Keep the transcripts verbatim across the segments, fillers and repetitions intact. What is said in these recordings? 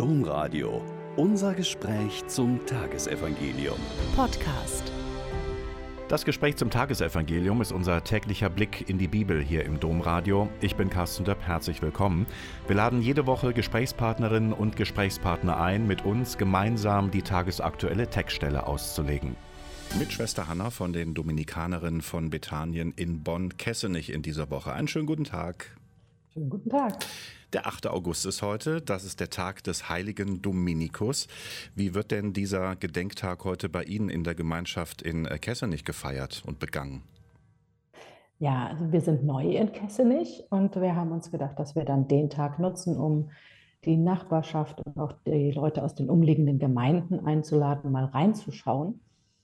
Domradio. Unser Gespräch zum Tagesevangelium. Podcast. Das Gespräch zum Tagesevangelium ist unser täglicher Blick in die Bibel hier im Domradio. Ich bin Carsten Döpp, herzlich willkommen. Wir laden jede Woche Gesprächspartnerinnen und Gesprächspartner ein, mit uns gemeinsam die tagesaktuelle Textstelle auszulegen. Mit Schwester Hanna von den Dominikanerinnen von Bethanien in Bonn-Kessenich in dieser Woche. Einen schönen guten Tag. Schönen guten Tag. Der achte August ist heute, das ist der Tag des heiligen Dominikus. Wie wird denn dieser Gedenktag heute bei Ihnen in der Gemeinschaft in Kessenich gefeiert und begangen? Ja, also wir sind neu in Kessenich und wir haben uns gedacht, dass wir dann den Tag nutzen, um die Nachbarschaft und auch die Leute aus den umliegenden Gemeinden einzuladen, mal reinzuschauen.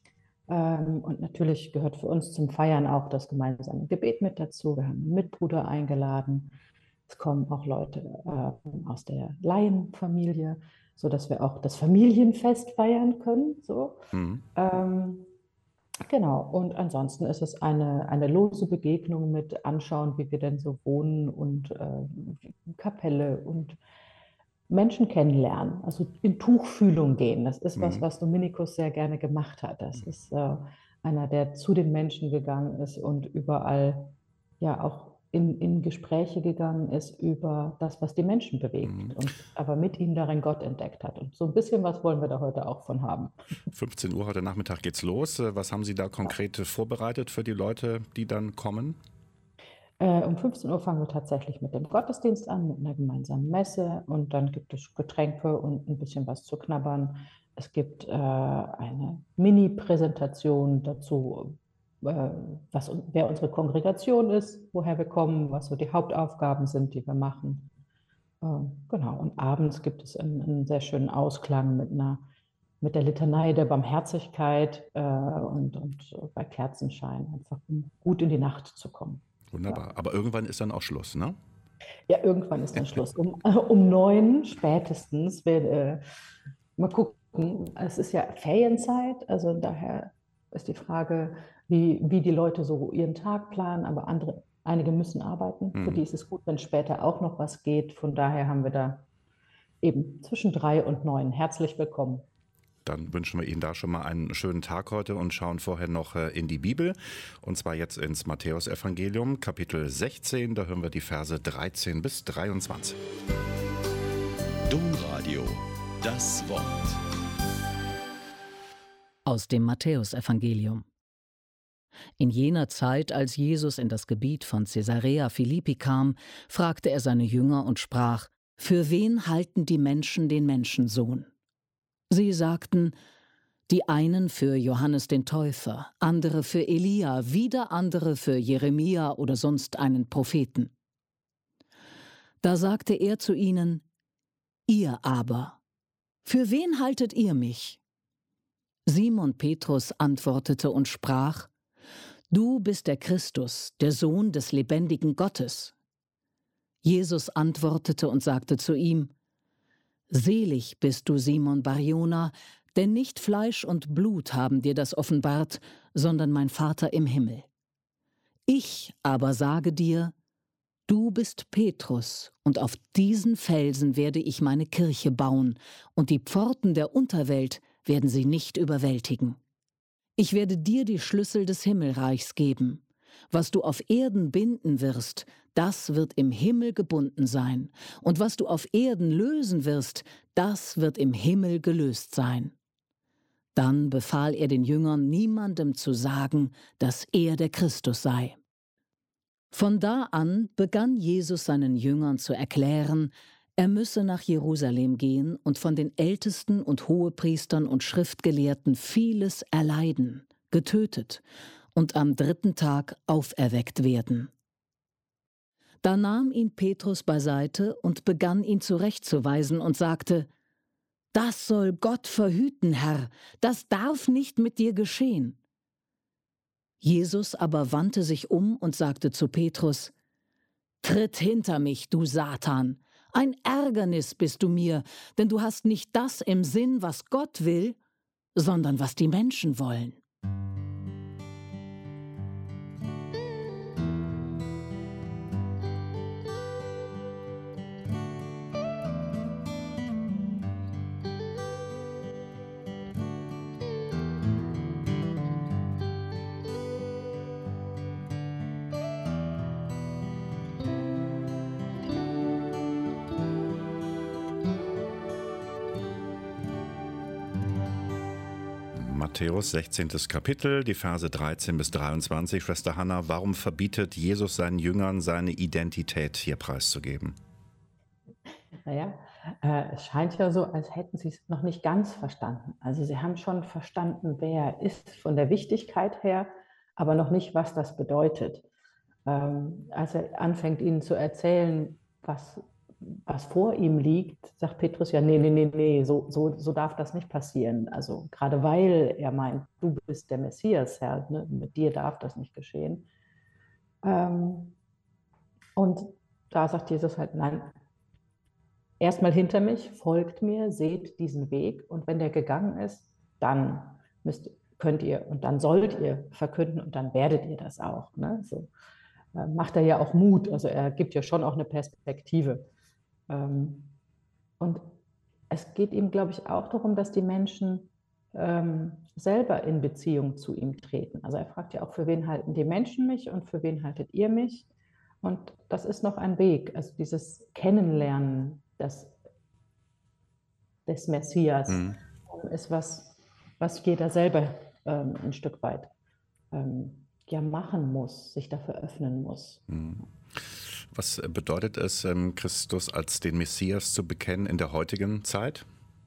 Und natürlich gehört für uns zum Feiern auch das gemeinsame Gebet mit dazu. Wir haben einen Mitbruder eingeladen. Es kommen auch Leute äh, aus der Laienfamilie, sodass wir auch das Familienfest feiern können. So. Mhm. Ähm, genau, und ansonsten ist es eine, eine lose Begegnung mit Anschauen, wie wir denn so wohnen und äh, Kapelle und Menschen kennenlernen, also in Tuchfühlung gehen. Das ist was, was Dominikus sehr gerne gemacht hat. Das ist äh, einer, der zu den Menschen gegangen ist und überall ja auch in, in Gespräche gegangen ist über das, was die Menschen bewegt, mhm. und aber mit ihnen darin Gott entdeckt hat. Und so ein bisschen was wollen wir da heute auch von haben. fünfzehn Uhr heute Nachmittag geht's los. Was haben Sie da konkret ja. vorbereitet für die Leute, die dann kommen? Äh, um fünfzehn Uhr fangen wir tatsächlich mit dem Gottesdienst an, mit einer gemeinsamen Messe, und dann gibt es Getränke und ein bisschen was zu knabbern. Es gibt äh, eine Mini-Präsentation dazu, äh, was, wer unsere Kongregation ist, woher wir kommen, was so die Hauptaufgaben sind, die wir machen. Äh, genau, und abends gibt es einen, einen sehr schönen Ausklang mit einer mit der Litanei der Barmherzigkeit äh, und, und bei Kerzenschein, einfach um gut in die Nacht zu kommen. Wunderbar. Ja. Aber irgendwann ist dann auch Schluss, ne? Ja, irgendwann ist dann Schluss. Um, äh, um neun spätestens. Wir, äh, mal gucken. Es ist ja Ferienzeit, also daher ist die Frage, wie, wie die Leute so ihren Tag planen, aber andere, einige müssen arbeiten. Mhm. Für die ist es gut, wenn später auch noch was geht. Von daher haben wir da eben zwischen drei und neun. Herzlich willkommen. Dann wünschen wir Ihnen da schon mal einen schönen Tag heute und schauen vorher noch in die Bibel. Und zwar jetzt ins Matthäusevangelium, Kapitel sechzehn. Da hören wir die Verse dreizehn bis dreiundzwanzig. Domradio, das Wort. Aus dem Matthäusevangelium. In jener Zeit, als Jesus in das Gebiet von Caesarea Philippi kam, fragte er seine Jünger und sprach: Für wen halten die Menschen den Menschensohn? Sie sagten, die einen für Johannes den Täufer, andere für Elia, wieder andere für Jeremia oder sonst einen Propheten. Da sagte er zu ihnen: Ihr aber, für wen haltet ihr mich? Simon Petrus antwortete und sprach: Du bist der Christus, der Sohn des lebendigen Gottes. Jesus antwortete und sagte zu ihm: Selig bist du, Simon Bar-Jona, denn nicht Fleisch und Blut haben dir das offenbart, sondern mein Vater im Himmel. Ich aber sage dir, du bist Petrus, und auf diesen Felsen werde ich meine Kirche bauen, und die Pforten der Unterwelt werden sie nicht überwältigen. Ich werde dir die Schlüssel des Himmelreichs geben. Was du auf Erden binden wirst, das wird im Himmel gebunden sein. Und was du auf Erden lösen wirst, das wird im Himmel gelöst sein. Dann befahl er den Jüngern, niemandem zu sagen, dass er der Christus sei. Von da an begann Jesus seinen Jüngern zu erklären, er müsse nach Jerusalem gehen und von den Ältesten und Hohepriestern und Schriftgelehrten vieles erleiden, getötet und am dritten Tag auferweckt werden. Da nahm ihn Petrus beiseite und begann ihn zurechtzuweisen und sagte: Das soll Gott verhüten, Herr, das darf nicht mit dir geschehen. Jesus aber wandte sich um und sagte zu Petrus: Tritt hinter mich, du Satan, ein Ärgernis bist du mir, denn du hast nicht das im Sinn, was Gott will, sondern was die Menschen wollen. Matthäus sechzehntes Kapitel, die Verse dreizehn bis dreiundzwanzig. Schwester Hanna, warum verbietet Jesus seinen Jüngern, seine Identität hier preiszugeben? Naja, äh, es scheint ja so, als hätten sie es noch nicht ganz verstanden. Also sie haben schon verstanden, wer er ist von der Wichtigkeit her, aber noch nicht, was das bedeutet. Ähm, als er anfängt, ihnen zu erzählen, was, was vor ihm liegt, sagt Petrus ja, nee, nee, nee, nee, so, so, so darf das nicht passieren. Also gerade weil er meint, du bist der Messias, Herr, ne? Mit dir darf das nicht geschehen. Ähm, und da sagt Jesus halt, nein, erstmal hinter mich, folgt mir, seht diesen Weg und wenn der gegangen ist, dann müsst, könnt ihr und dann sollt ihr verkünden und dann werdet ihr das auch. Ne? So äh, macht er ja auch Mut, also er gibt ja schon auch eine Perspektive. Ähm, und es geht ihm, glaube ich, auch darum, dass die Menschen ähm, selber in Beziehung zu ihm treten. Also er fragt ja auch, für wen halten die Menschen mich und für wen haltet ihr mich? Und das ist noch ein Weg, also dieses Kennenlernen des, des Messias mhm. ist was, was jeder selber ähm, ein Stück weit ähm, ja machen muss, sich dafür öffnen muss. Mhm. Was bedeutet es, Christus als den Messias zu bekennen in der heutigen Zeit?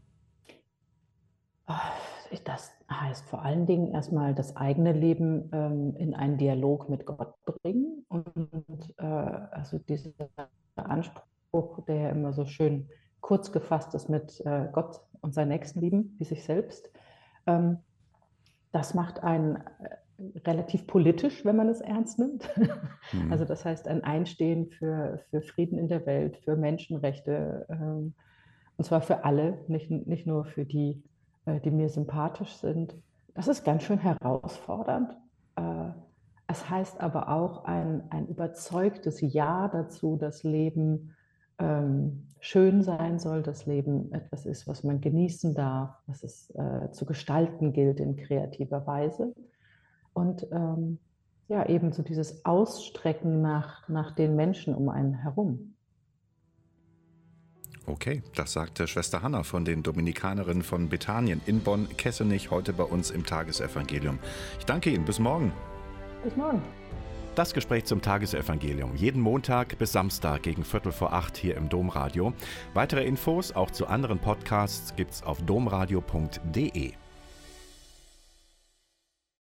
Das heißt vor allen Dingen erstmal das eigene Leben ähm, in einen Dialog mit Gott bringen und äh, also dieser Anspruch, der immer so schön kurz gefasst ist mit äh, Gott und seinen Nächsten lieben, wie sich selbst, ähm, das macht einen äh, relativ politisch, wenn man es ernst nimmt. Mhm. Also das heißt ein Einstehen für, für Frieden in der Welt, für Menschenrechte, ähm, und zwar für alle, nicht, nicht nur für die, äh, die mir sympathisch sind. Das ist ganz schön herausfordernd. Äh, es heißt aber auch ein, ein überzeugtes Ja dazu, dass Leben ähm, schön sein soll, dass Leben etwas ist, was man genießen darf, was es äh, zu gestalten gilt in kreativer Weise. Und ähm, ja, eben so dieses Ausstrecken nach, nach den Menschen um einen herum. Okay, das sagte Schwester Hanna von den Dominikanerinnen von Bethanien in Bonn-Kessenich heute bei uns im Tagesevangelium. Ich danke Ihnen, bis morgen. Bis morgen. Das Gespräch zum Tagesevangelium, jeden Montag bis Samstag gegen Viertel vor acht hier im Domradio. Weitere Infos auch zu anderen Podcasts gibt's auf domradio punkt de.